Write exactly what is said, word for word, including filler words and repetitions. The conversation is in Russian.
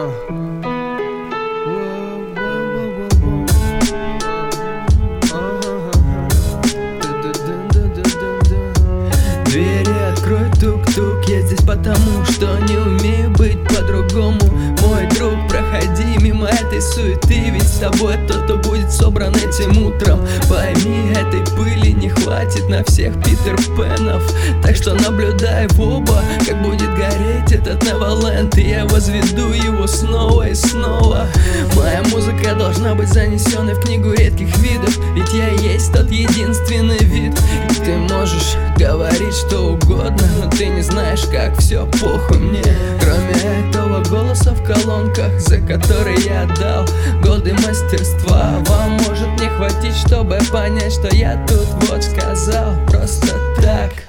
Двери открой, тук-тук, я здесь потому, что не умею быть по-другому. Мой друг, проходи мимо этой суеты, ведь с тобой то-то будет собран этим утром. Пойми, этой пыли не хватит на всех Питер Пенов, так что наблюдай в оба, как будет гореть этот Neverland, и я возведу его снова и снова. Моя музыка должна быть занесенной в книгу редких видов, ведь я есть тот единственный вид. И ты можешь говорить что угодно, но ты не знаешь, как все похуй мне. Кроме этого голоса в колонках, за который я отдал годы мастерства, вам может не хватить, чтобы понять, что я тут вот сказал просто так.